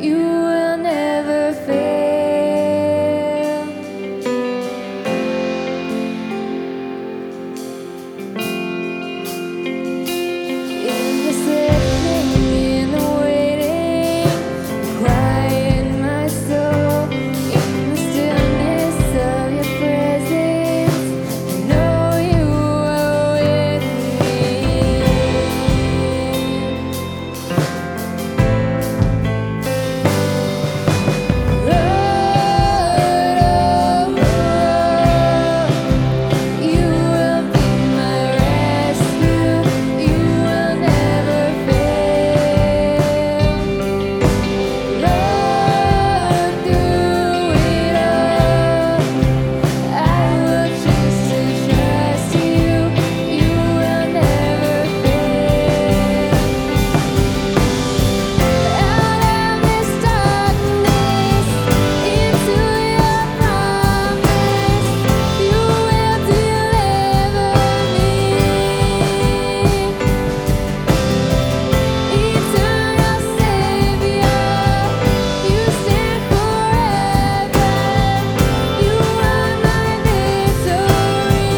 You will never fail. In the searching, in the waiting, quiet in my soul, in the stillness of your presence, I know you are with me. You will be my rescue. You will never fail. Lord, through it all, I will choose to trust you. You will never fail. Out of this darkness, into your promise, you will deliver me. Eternal Savior, you stand forever. You are my victory.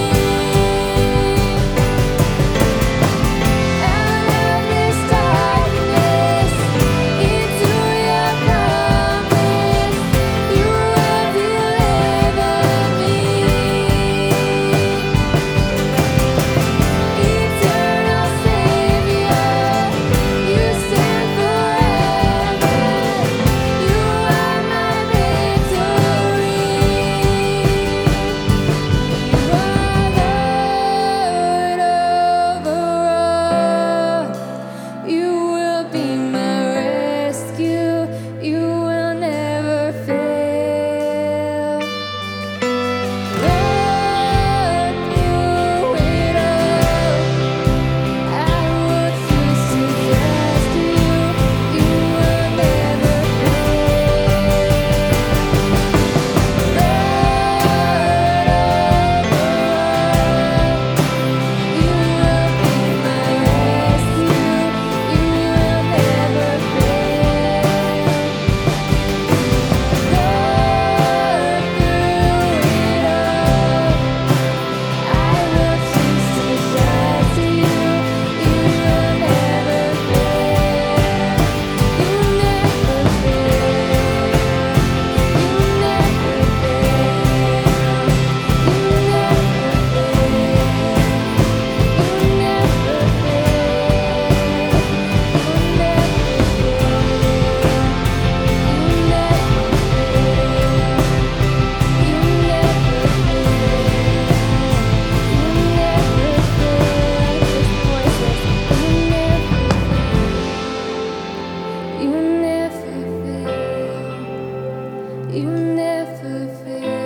Out of this darkness, into your promise, you will deliver me. Eternal Savior, you stand forever. You are my victory. You are Lord over all. You will be my rescue. You will never fail. Lord, through it all, I will choose to trust you. You will never fail. Lord, you will be my rescue. You will never fail. Lord, through it all, I will choose to trust you. You will never fail. You never fail. You never fail. You never fail. You never fail.